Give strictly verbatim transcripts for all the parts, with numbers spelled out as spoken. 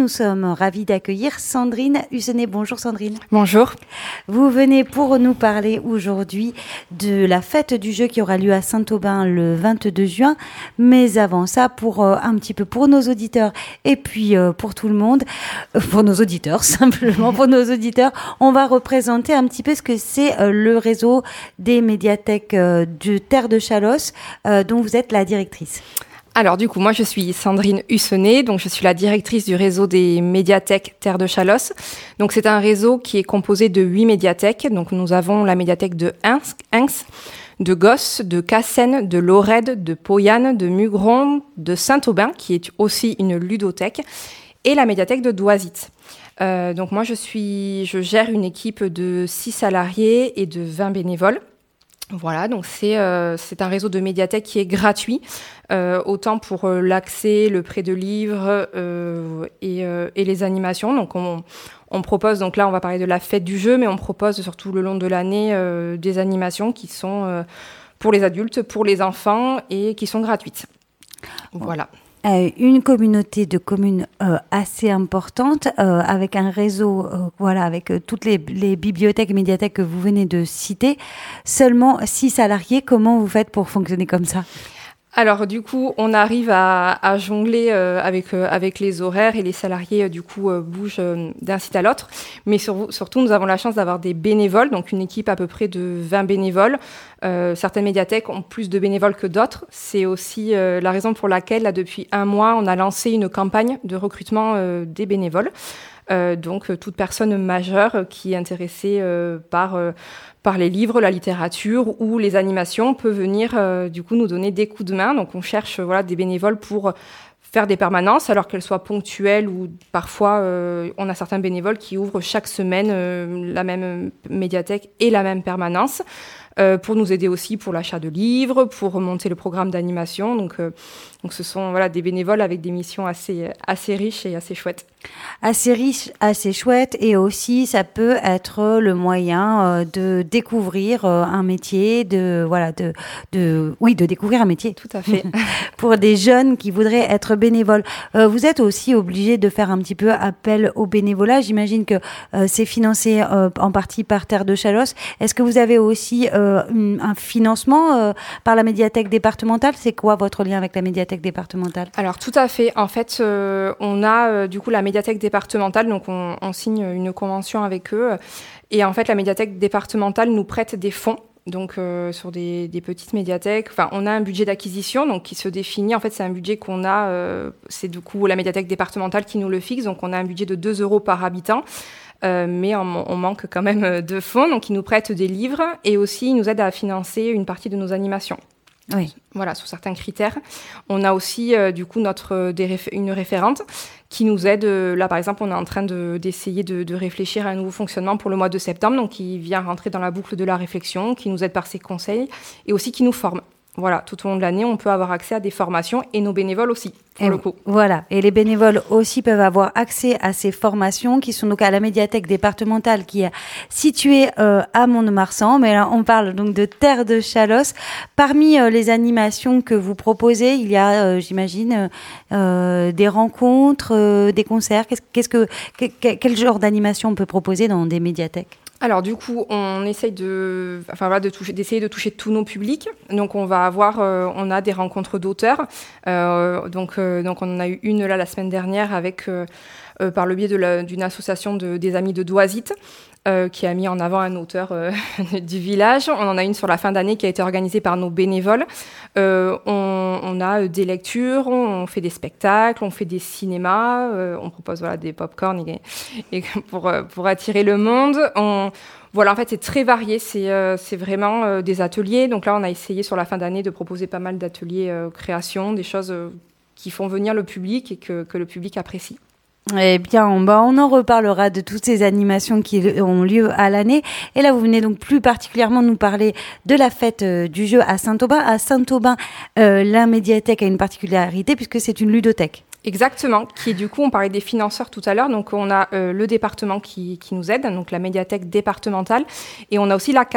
nous sommes ravis d'accueillir Sandrine Hussenet. Bonjour Sandrine. Bonjour. Vous venez pour nous parler aujourd'hui de la fête du jeu qui aura lieu à Saint-Aubin le vingt-deux juin. Mais avant ça, pour euh, un petit peu pour nos auditeurs et puis euh, pour tout le monde, euh, pour nos auditeurs simplement, pour nos auditeurs, on va représenter un petit peu ce que c'est euh, le réseau des médiathèques euh, de Terre de Chalosse, euh, dont vous êtes la directrice. Alors du coup, moi je suis Sandrine Hussenet, donc je suis la directrice du réseau des médiathèques Terre de Chalosse. Donc c'est un réseau qui est composé de huit médiathèques. Donc nous avons la médiathèque de Hinx, de Gosse, de Cassène, de Lorède, de Pauillanes, de Mugron, de Saint-Aubin, qui est aussi une ludothèque, et la médiathèque de Doisite. Euh, donc moi je suis, je gère une équipe de six salariés et de vingt bénévoles. Voilà, donc c'est euh, c'est un réseau de médiathèques qui est gratuit, euh, autant pour euh, l'accès, le prêt de livres euh, et, euh, et les animations. Donc on, on propose, donc là on va parler de la fête du jeu, mais on propose surtout le long de l'année euh, des animations qui sont euh, pour les adultes, pour les enfants et qui sont gratuites. Voilà. Euh, une communauté de communes euh, assez importante, euh, avec un réseau, euh, voilà, avec euh, toutes les, les bibliothèques et médiathèques que vous venez de citer. Seulement six salariés, comment vous faites pour fonctionner comme ça ? Alors du coup, on arrive à, à jongler euh, avec euh, avec les horaires et les salariés euh, du coup euh, bougent euh, d'un site à l'autre. Mais sur, surtout, nous avons la chance d'avoir des bénévoles, donc une équipe à peu près de vingt bénévoles. Euh, certaines médiathèques ont plus de bénévoles que d'autres. C'est aussi euh, la raison pour laquelle, là, depuis un mois, on a lancé une campagne de recrutement euh, des bénévoles. Euh, donc euh, toute personne majeure euh, qui est intéressée euh, par euh, par les livres, la littérature ou les animations peut venir euh, du coup nous donner des coups de main. Donc on cherche euh, voilà des bénévoles pour faire des permanences, alors qu'elles soient ponctuelles ou parfois euh, on a certains bénévoles qui ouvrent chaque semaine euh, la même médiathèque et la même permanence. Euh, pour nous aider aussi pour l'achat de livres, pour monter le programme d'animation. Donc, euh, donc ce sont voilà, des bénévoles avec des missions assez, assez riches et assez chouettes. Assez riche, assez chouette, et aussi ça peut être le moyen euh, de découvrir euh, un métier, de voilà, de, de oui, de découvrir un métier. Tout à fait. Pour des jeunes qui voudraient être bénévoles. Euh, vous êtes aussi obligé de faire un petit peu appel au bénévolat. J'imagine que euh, c'est financé euh, en partie par Terre de Chalosse. Est-ce que vous avez aussi euh, un financement euh, par la médiathèque départementale? C'est quoi votre lien avec la médiathèque départementale? Alors tout à fait. En fait, euh, on a euh, du coup la médiathèque départementale, donc on, on signe une convention avec eux. Et en fait, la médiathèque départementale nous prête des fonds. Donc euh, sur des, des petites médiathèques, enfin on a un budget d'acquisition donc qui se définit. En fait, c'est un budget qu'on a, euh, c'est du coup la médiathèque départementale qui nous le fixe. Donc on a un budget de deux euros par habitant. Euh, mais on, on manque quand même de fonds, donc ils nous prêtent des livres et aussi ils nous aident à financer une partie de nos animations. Oui. Voilà, sous certains critères. On a aussi euh, du coup notre des réf- une référente qui nous aide. Euh, là, par exemple, on est en train de, d'essayer de, de réfléchir à un nouveau fonctionnement pour le mois de septembre, donc qui vient rentrer dans la boucle de la réflexion, qui nous aide par ses conseils et aussi qui nous forme. Voilà, tout au long de l'année, on peut avoir accès à des formations et nos bénévoles aussi, pour et le coup. Voilà, et les bénévoles aussi peuvent avoir accès à ces formations qui sont donc à la médiathèque départementale qui est située euh, à Mont-de-Marsan. Mais là, on parle donc de Terre de Chalosse. Parmi euh, les animations que vous proposez, il y a, euh, j'imagine, euh, des rencontres, euh, des concerts. Qu'est-ce, qu'est-ce que, que, quel genre d'animation on peut proposer dans des médiathèques ? Alors du coup, on essaye de, enfin voilà, de toucher, d'essayer de toucher tous nos publics. Donc on va avoir, euh, on a des rencontres d'auteurs. Euh, donc euh, donc on en a eu une là la semaine dernière avec euh, euh, par le biais de la, d'une association de, des amis de Doisite. Euh, qui a mis en avant un auteur euh, du village. On en a une sur la fin d'année qui a été organisée par nos bénévoles. Euh, on, on a des lectures, on fait des spectacles, on fait des cinémas, euh, on propose voilà, des pop-corn et, et pour, pour attirer le monde. On, voilà, en fait, c'est très varié. C'est, euh, c'est vraiment euh, des ateliers. Donc là, on a essayé sur la fin d'année de proposer pas mal d'ateliers euh, création, des choses euh, qui font venir le public et que, que le public apprécie. Eh bien, on, bah, on en reparlera de toutes ces animations qui ont lieu à l'année. Et là, vous venez donc plus particulièrement nous parler de la fête euh, du jeu à Saint-Aubin. À Saint-Aubin, euh, la médiathèque a une particularité puisque c'est une ludothèque. Exactement, qui est du coup, on parlait des financeurs tout à l'heure, donc on a euh, le département qui, qui nous aide, donc la médiathèque départementale, et on a aussi la C A F,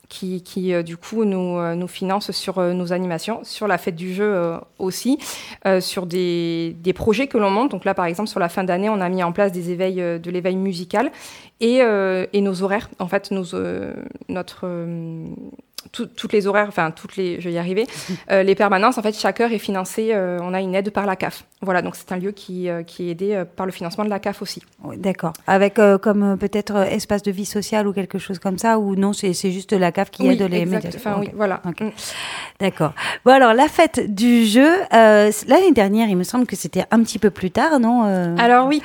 qui, qui euh, du coup, nous, euh, nous finance sur euh, nos animations, sur la fête du jeu euh, aussi, euh, sur des, des projets que l'on monte. Donc là, par exemple, sur la fin d'année, on a mis en place des éveils, euh, de l'éveil musical et, euh, et nos horaires. En fait, nos, euh, notre... Euh, Tout, toutes les horaires, enfin toutes les, je vais y arriver, euh, les permanences, en fait, chaque heure est financée, euh, on a une aide par la C A F. Voilà, donc c'est un lieu qui, euh, qui est aidé euh, par le financement de la C A F aussi. Oui, d'accord. Avec euh, comme euh, peut-être euh, espace de vie sociale ou quelque chose comme ça, ou non, c'est, c'est juste la C A F qui oui, aide les exact. médias. Enfin, okay. oui, voilà. Okay. Mm. D'accord. Bon, alors, la fête du jeu, euh, l'année dernière, il me semble que c'était un petit peu plus tard, non euh... Alors oui,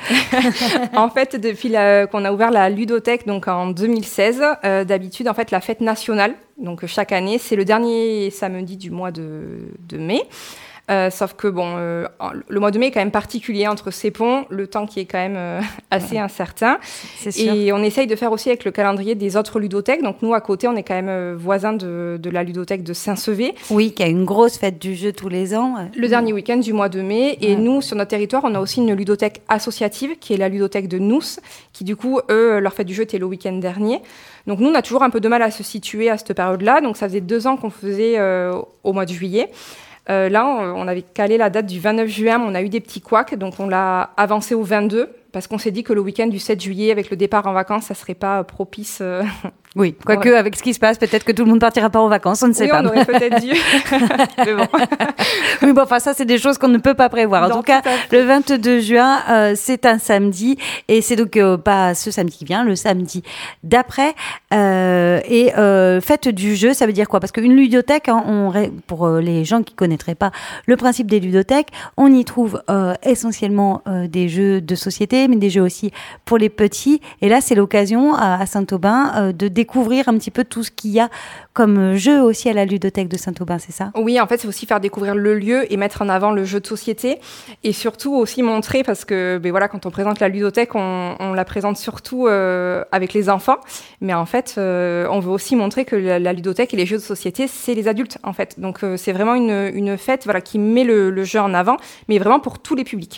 en fait, depuis la, qu'on a ouvert la ludothèque, donc en deux mille seize, euh, d'habitude, en fait, la fête nationale, donc chaque année, c'est le dernier samedi du mois de, de mai. Euh, sauf que bon, euh, le mois de mai est quand même particulier entre ces ponts, le temps qui est quand même euh, assez ouais. incertain. C'est sûr. Et on essaye de faire aussi avec le calendrier des autres ludothèques. Donc nous, à côté, on est quand même euh, voisins de, de la ludothèque de Saint-Sevé. Oui, qui a une grosse fête du jeu tous les ans. Le mmh. dernier week-end du mois de mai. Et ouais. nous, sur notre territoire, on a aussi une ludothèque associative, qui est la ludothèque de Nous, qui du coup, eux, leur fête du jeu était le week-end dernier. Donc nous, on a toujours un peu de mal à se situer à cette période-là. Donc ça faisait deux ans qu'on faisait euh, au mois de juillet. Euh, là, on, on avait calé la date du vingt-neuf juin, mais on a eu des petits couacs, donc on l'a avancé au vingt-deux, parce qu'on s'est dit que le week-end du sept juillet, avec le départ en vacances, ça serait pas propice. Euh... Oui, quoique ouais. avec ce qui se passe, peut-être que tout le monde partira pas en vacances, on ne sait oui, pas. Oui, on aurait peut-être dû. Mais bon. Oui, bon, enfin ça, c'est des choses qu'on ne peut pas prévoir. En non, tout cas, tout le vingt-deux juin, euh, c'est un samedi, et c'est donc euh, pas ce samedi qui vient, le samedi d'après. Euh, et euh, fête du jeu, ça veut dire quoi ? Parce qu'une ludothèque, hein, on, pour euh, les gens qui connaîtraient pas le principe des ludothèques, on y trouve euh, essentiellement euh, des jeux de société, mais des jeux aussi pour les petits. Et là, c'est l'occasion à, à Saint-Aubin euh, de découvrir un petit peu tout ce qu'il y a comme jeu aussi à la ludothèque de Saint-Aubin, c'est ça ? Oui, en fait, c'est aussi faire découvrir le lieu et mettre en avant le jeu de société, et surtout aussi montrer, parce que ben voilà, quand on présente la ludothèque, on, on la présente surtout euh, avec les enfants, mais en fait, euh, on veut aussi montrer que la, la ludothèque et les jeux de société, c'est les adultes, en fait. Donc, euh, c'est vraiment une, une fête voilà, qui met le, le jeu en avant, mais vraiment pour tous les publics.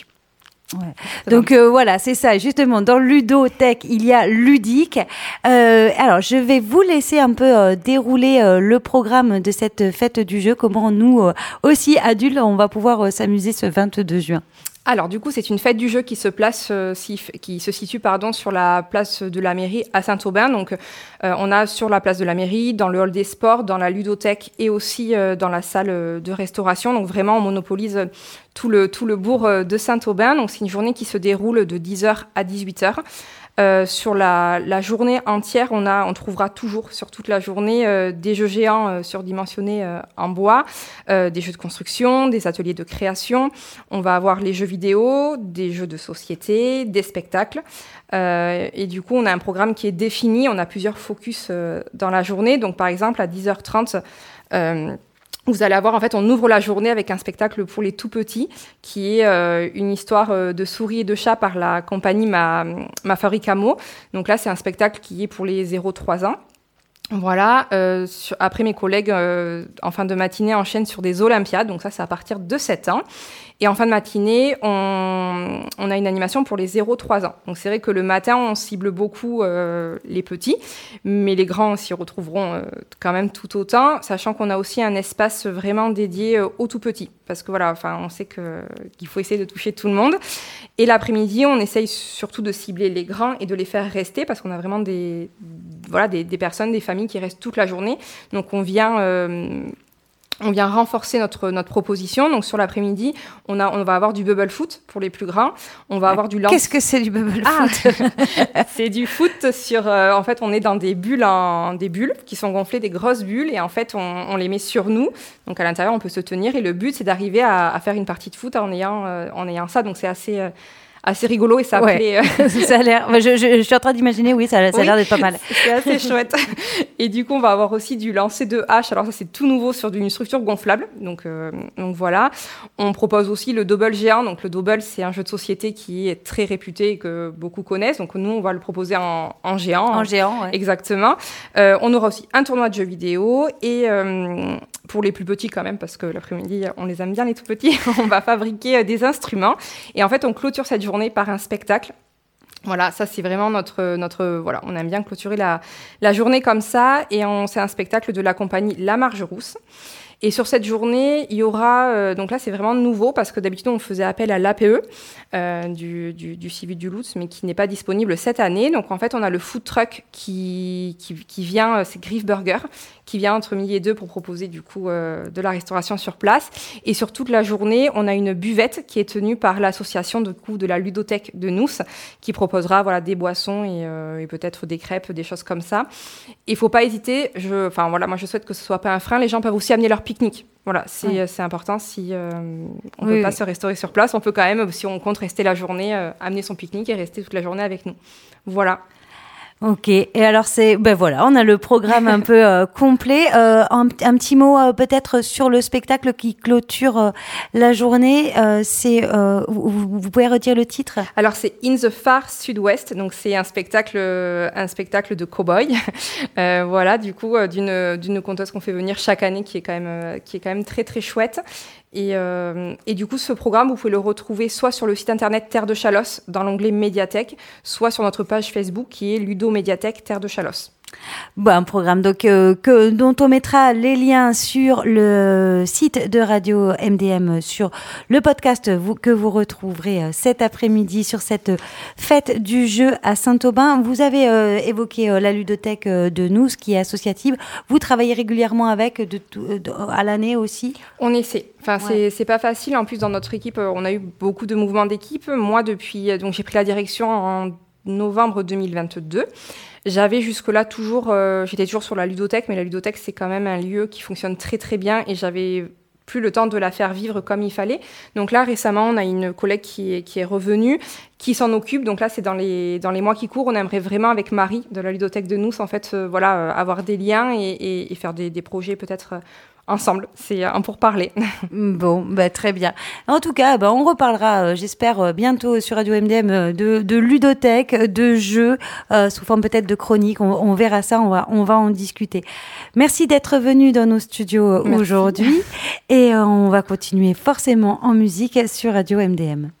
Ouais. Donc euh, voilà, c'est ça, justement, dans ludothèque, il y a ludique. Euh, alors, je vais vous laisser un peu euh, dérouler euh, le programme de cette fête du jeu, comment nous, euh, aussi adultes, on va pouvoir euh, s'amuser ce vingt-deux juin. Alors du coup, c'est une fête du jeu qui se place, euh, si, qui se situe pardon sur la place de la mairie à Saint-Aubin. Donc, euh, on a sur la place de la mairie, dans le hall des sports, dans la ludothèque et aussi euh, dans la salle de restauration. Donc vraiment, on monopolise tout le tout le bourg de Saint-Aubin. Donc c'est une journée qui se déroule de dix heures à dix-huit heures. Euh, sur la, la journée entière, on, a, on trouvera toujours sur toute la journée euh, des jeux géants euh, surdimensionnés euh, en bois, euh, des jeux de construction, des ateliers de création. On va avoir les jeux vidéo, des jeux de société, des spectacles. Euh, et du coup, on a un programme qui est défini. On a plusieurs focus euh, dans la journée. Donc, par exemple, à dix heures trente, euh, vous allez avoir, en fait, on ouvre la journée avec un spectacle pour les tout petits, qui est euh, une histoire euh, de souris et de chats par la compagnie Ma, Ma Fabrique à mots. Donc là, c'est un spectacle qui est pour les zéro trois ans. Voilà. Euh, sur, après, mes collègues, euh, en fin de matinée, enchaînent sur des Olympiades. Donc ça, c'est à partir de sept ans. Et en fin de matinée, on, on a une animation pour les zéro trois ans. Donc c'est vrai que le matin, on cible beaucoup euh, les petits, mais les grands s'y retrouveront euh, quand même tout autant, sachant qu'on a aussi un espace vraiment dédié euh, aux tout petits. Parce que voilà, enfin, on sait que, qu'il faut essayer de toucher tout le monde. Et l'après-midi, on essaye surtout de cibler les grands et de les faire rester, parce qu'on a vraiment des, voilà, des, des personnes, des familles qui restent toute la journée. Donc on vient... Euh, On vient renforcer notre notre proposition. Donc sur l'après-midi, on a on va avoir du bubble foot pour les plus grands. On va avoir du lance. Qu'est-ce que c'est du bubble ah, foot? C'est du foot sur. Euh, en fait, on est dans des bulles en des bulles qui sont gonflées, des grosses bulles, et en fait, on, on les met sur nous. Donc à l'intérieur, on peut se tenir, et le but, c'est d'arriver à, à faire une partie de foot en ayant euh, en ayant ça. Donc c'est assez euh, assez rigolo, et ça ouais. plaît. Euh... ça a l'air. Je, je, je suis en train d'imaginer, oui, ça, ça oui, a l'air d'être pas mal. C'est assez chouette. Et du coup, on va avoir aussi du lancer de hache. Alors ça, c'est tout nouveau sur une structure gonflable. Donc, euh, donc voilà. On propose aussi le double géant. Donc le double, c'est un jeu de société qui est très réputé et que beaucoup connaissent. Donc nous, on va le proposer en, en géant. En géant, ouais. Exactement. Euh, on aura aussi un tournoi de jeux vidéo, et euh, pour les plus petits quand même, parce que l'après-midi, on les aime bien les tout petits. On va fabriquer des instruments. Et en fait, on clôture cette journée par un spectacle. Voilà, ça c'est vraiment notre notre voilà, on aime bien clôturer la la journée comme ça et on c'est un spectacle de la compagnie La Marge Rousse. Et sur cette journée, il y aura euh, donc là c'est vraiment nouveau parce que d'habitude on faisait appel à l'A P E euh, du du du Civu du Lutz, mais qui n'est pas disponible cette année. Donc en fait on a le food truck qui qui qui vient, c'est Griff Burger, qui vient entre midi et deux pour proposer du coup euh, de la restauration sur place. Et sur toute la journée, on a une buvette qui est tenue par l'association de coup de la ludothèque de Nous, qui proposera voilà des boissons et, euh, et peut-être des crêpes, des choses comme ça. Il faut pas hésiter. Je, enfin voilà, moi je souhaite que ce soit pas un frein. Les gens peuvent aussi amener leur pique-nique. Voilà, c'est ouais. c'est important. Si euh, on oui, peut pas oui. se restaurer sur place, on peut quand même, si on compte rester la journée, euh, amener son pique-nique et rester toute la journée avec nous. Voilà. Ok, et alors c'est ben voilà, on a le programme un peu euh, complet. Euh, un, un petit mot euh, peut-être sur le spectacle qui clôture euh, la journée. Euh, c'est euh, vous, vous pouvez redire le titre? Alors c'est In the Far Sud-Ouest, donc c'est un spectacle un spectacle de cow-boy. euh, voilà, du coup euh, d'une d'une conteuse qu'on fait venir chaque année, qui est quand même euh, qui est quand même très très chouette. Et, euh, et du coup, ce programme, vous pouvez le retrouver soit sur le site internet Terre de Chalosse, dans l'onglet Médiathèque, soit sur notre page Facebook qui est Ludo Médiathèque Terre de Chalosse. Bon, un programme donc euh, que dont on mettra les liens sur le site de Radio M D M, sur le podcast vous, que vous retrouverez euh, cet après-midi sur cette fête du jeu à Saint-Aubin. Vous avez euh, évoqué euh, la ludothèque euh, de Nous, qui est associative. Vous travaillez régulièrement avec de, de, de, à l'année aussi? On essaie. Enfin, ouais. c'est c'est pas facile. En plus, dans notre équipe, on a eu beaucoup de mouvements d'équipe. Moi, depuis donc j'ai pris la direction en novembre deux mille vingt-deux. J'avais jusque-là toujours, euh, j'étais toujours sur la ludothèque, mais la ludothèque, c'est quand même un lieu qui fonctionne très très bien et j'avais plus le temps de la faire vivre comme il fallait. Donc là, récemment, on a une collègue qui est, qui est revenue, qui s'en occupe. Donc là, c'est dans les, dans les mois qui courent. On aimerait vraiment, avec Marie de la ludothèque de Nous, en fait, euh, voilà, euh, avoir des liens et, et, et faire des, des projets peut-être euh, ensemble. C'est un pourparler. Bon, bah, très bien. En tout cas, bah, on reparlera, euh, j'espère, euh, bientôt sur Radio M D M euh, de, de ludothèque, de jeux, euh, sous forme peut-être de chroniques. On, on verra ça, on va, on va en discuter. Merci d'être venu dans nos studios Merci. Aujourd'hui. Et euh, on va continuer forcément en musique sur Radio M D M.